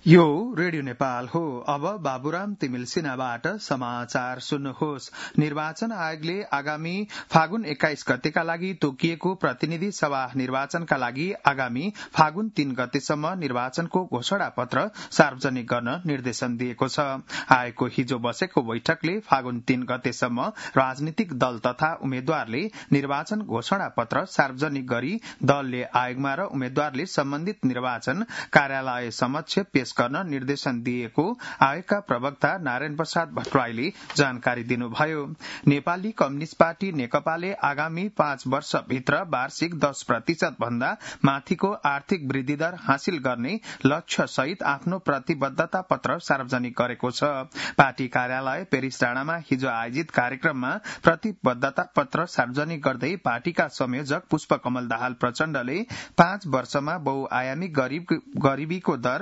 यो रेडियो नेपाल हो। अब बाबुराम तिमिल सिन्हाबाट समाचार सुन्नुहोस्। निर्वाचन आयोगले आगामी फागुन 21 गतेका लागि तोकिएको प्रतिनिधि सभा निर्वाचनका लागि आगामी फागुन 3 गतेसम्म निर्वाचनको घोषणा पत्र सार्वजनिक गर्न निर्देशन दिएको छ। आयोगको हिजो बसेको बैठकले फागुन 3 गतेसम्म राजनीतिक दल तथा उम्मेद्वारले निर्वाचन घोषणा पत्र सार्वजनिक गरी दलले आयोगमा र उम्मेद्वारले सम्बन्धित निर्वाचन कार्यालय समक्ष पेश गर्न निर्देशन दिएको आयोगका प्रवक्ता नारायण प्रसाद भट्टराईले जानकारी दिनुभयो। नेपाली कम्युनिष्ट पार्टी नेकपाले आगामी 5 वर्षभित्र वार्षिक 10% भन्दा माथिको आर्थिक वृद्धि दर हासिल गर्ने लक्ष्य सहित आफ्नो प्रतिबद्धता पत्र सार्वजनिक गरेको छ। पार्टी कार्यालय पेरिस डाँडामा हिजो आयोजित कार्यक्रममा प्रतिबद्धता पत्र सार्वजनिक गर्दै पार्टीका संयोजक पुष्पकमल दाहाल प्रचण्डले 5 वर्षमा बहुआयामी गरीबीको दर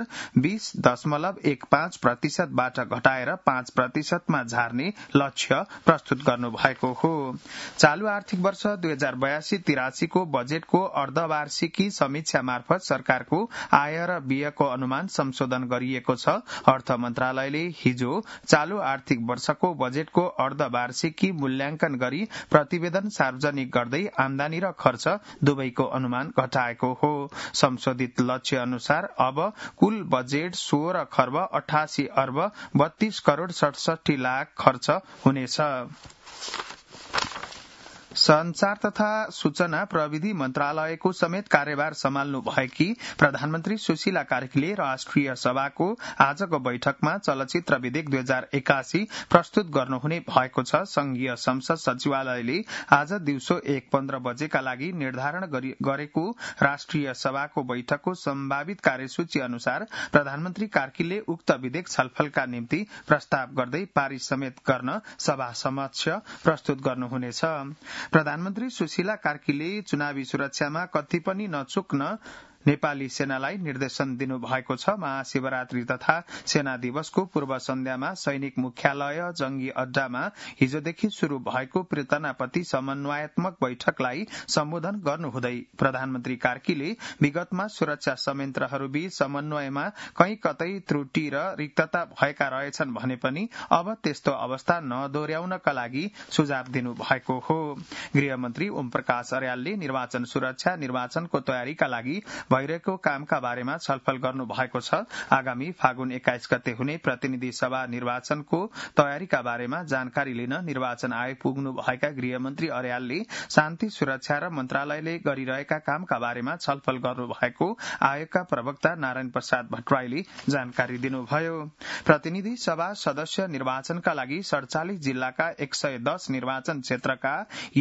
20.15% बाट घटाएर 5% मा झार्ने लक्ष्य प्रस्तुत गर्नु भएको हो। चालू आर्थिक वर्ष 2082-83 को बजेटको अर्धवार्षिकी समीक्षा मार्फत सरकारको आय र व्ययको अनुमान संशोधन गरिएको छ। अर्थ मन्त्रालयले हिजो चालू आर्थिक वर्षको बजेटको अर्धवार्षिकी मूल्याङ्कन गरी प्रतिवेदन सार्वजनिक गर्दै आमदानी र खर्च दुवैको अनुमान घटाएको हो। संशोधित लक्ष्य अनुसार अब कुल बजेट 16 खर्ब 88 अर्ब 32 करोड़ 67 लाख खर्च हुनेछ। संचार तथा सूचना प्रविधि मन्त्रालयको समेत कार्यभार सम्हाल्नु भएकी प्रधानमन्त्री सुशीला कार्कीले राष्ट्रिय सभाको आजको बैठकमा चलचित्र विधेयक 2081 प्रस्तुत गर्नुहुने भएको छ। संघीय संसद सचिवालयले आज दिउँसो 1:15 बजेका लागि निर्धारण गरेको राष्ट्रिय सभाको बैठकको सम्भावित कार्यसूची अनुसार प्रधानमन्त्री कार्कीले उक्त विधेयक छलफलका निम्ति प्रस्ताव गर्दै पारित समेत गर्न सभा समक्ष प्रस्तुत गर्नुहुनेछ। प्रधानमन्त्री सुशीला कार्कीले चुनावी सुरक्षामा कति पनि नचुक्न नेपाली सेनालाई निर्देशन दिनु भएको छ। महाशिवरात्रि तथा सेना दिवसको पूर्व सन्ध्यामा सैनिक मुख्यालय जंगी अड्डामा हिजोदेखि शुरू भएको पृतनापति समन्वयात्मक बैठकलाई सम्बोधन गर्नुहुँदै प्रधानमन्त्री कार्कीले विगतमा सुरक्षा संयन्त्रहरूबीच समन्वयमा कहीँ कतै त्रुटि र रिक्तता भएका रहेछन् भने पनि अब त्यस्तो अवस्था नदोर्याउनका लागि सुझाव दिनु भएको हो। गृहमन्त्री ओम प्रकाश अर्यालले निर्वाचन सुरक्षा निर्वाचनको तयारीका लागि भइरहेको कामका बारेमा छलफल गर्नु भएको छ। आगामी फागुन 21 गते हुने प्रतिनिधि सभा निर्वाचनको तयारीका बारेमा जानकारी लिन निर्वाचन आयोग पुग्नु भएका गृहमन्त्री अर्यालले शान्ति सुरक्षा र मन्त्रालयले गरिरहेका कामका बारेमा छलफल गर्नु भएको आयोगका प्रवक्ता नारायण प्रसाद भट्टराईले जानकारी दिनुभयो। प्रतिनिधि सभा सदस्य निर्वाचनका लागि 47 जिल्लाका 110 निर्वाचन क्षेत्रका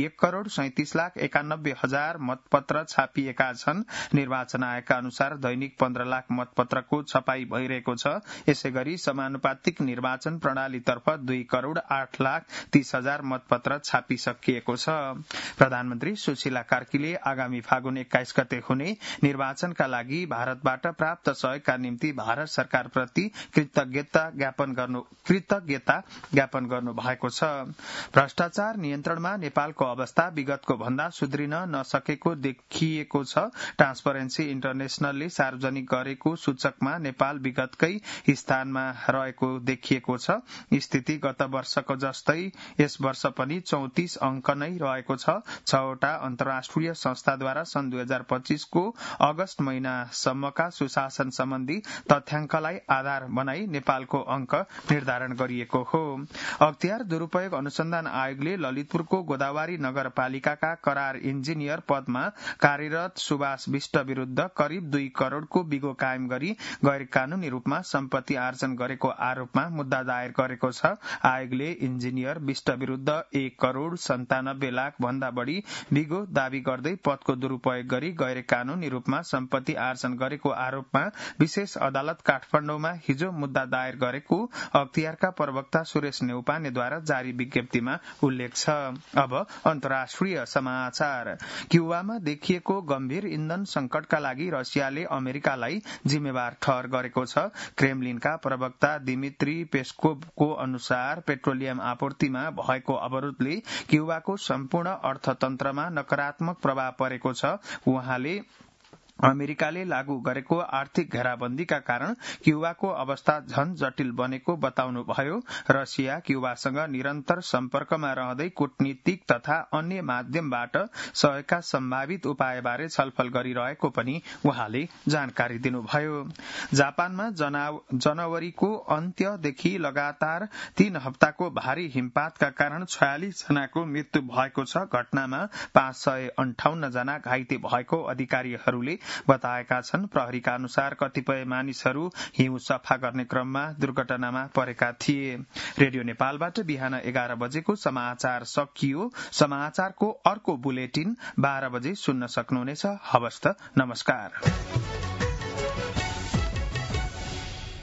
1,37,91,000 मतपत्र छापिएका छन्। निर्वाचन आयोगका अनुसार दैनिक 15 लाख मतपत्रको छपाई भइरहेको छ। यसैगरी समानुपातिक निर्वाचन प्रणालीतर्फ 2,08,30,000 मतपत्र छापिसकिएको छ। प्रधानमन्त्री सुशीला कार्कीले आगामी फागुन 21 गते हुने निर्वाचनका लागि भारतबाट प्राप्त सहयोगका निम्ति भारत सरकारप्रति कृतज्ञता ज्ञापन गर्नु भएको छ। भ्रष्टाचार नियन्त्रणमा नेपालको अवस्था विगतको भन्दा सुध्रिन नसकेको देखिएको छ। ट्रान्सपरेन्सी इन्टरनेशनलले सार्वजनिक गरेको सूचकमा नेपाल विगतकै स्थानमा रहेको देखिएको छ। स्थिति गत वर्षको जस्तै यस वर्ष पनि 34 अंक नै रहेको छ। 6वटा अन्तर्राष्ट्रिय संस्थाद्वारा सन् 2025 को अगस्त महिनासम्मका सुशासन सम्बन्धी तथ्याङ्कलाई आधार बनाई नेपालको अंक निर्धारण गरिएको हो। अख्तियार दुरूपयोग अनुसन्धान आयोगले ललितपुरको गोदावरी नगरपालिकाका करार इन्जिनियर पदमा कार्यरत सुभाष विष्ट विरूद्ध करिब 2 करोड़को बिगो कायम गरी गैर कानूनी रूपमा सम्पत्ति आर्जन गरेको आरोपमा मुद्दा दायर गरेको छ। आयोगले इन्जिनियर विष्ट विरूद्ध 1,97,00,000 भन्दा बढ़ी बिगो दावी गर्दै पदको दुरूपयोग गरी गैर कानूनी रूपमा सम्पत्ति आर्जन गरेको आरोपमा विशेष अदालत काठमाडौँमा हिजो मुद्दा दायर गरेको अख्तियारका प्रवक्ता सुरेश नेउपानेद्वारा जारी विज्ञप्तिमा उल्लेख छ। अब अन्तर्राष्ट्रिय समाचार। क्युबामा देखिएको गम्भीर इन्धन संकटका लागि रसियाले अमेरिकालाई जिम्मेवार ठहर गरेको छ। क्रेमलिनका प्रवक्ता दिमित्री पेस्कोभको अनुसार पेट्रोलियम आपूर्तिमा भएको अवरोधले क्युबाको सम्पूर्ण अर्थतन्त्रमा नकारात्मक प्रभाव परेको छ। उहाँले अमेरिकाले लागू गरेको आर्थिक घेराबन्दीका कारण क्युबाको अवस्था झन जटिल बनेको बताउनुभयो। रसिया क्युबासँग निरन्तर सम्पर्कमा रहँदै कूटनीतिक तथा अन्य माध्यमबाट सहयोगका सम्भावित उपायबारे छलफल गरिरहेको पनि उहाँले जानकारी दिनुभयो। जापानमा जनवरीको अन्त्यदेखि लगातार 3 हप्ताको भारी हिमपातका कारण 46 जनाको मृत्यु भएको छ। घटनामा 558 जना घाइते भएको अधिकारीहरूले बताएका छन्। प्रहरीका अनुसार कतिपय मानिसहरू हिउँ सफा गर्ने क्रममा दुर्घटनामा परेका थिए। रेडियो नेपालबाट बिहान 11 बजेको समाचार सकियो। समाचारको अर्को बुलेटिन 12 बजे सुन्न सक्नुहुनेछ। हवस् त, नमस्कार।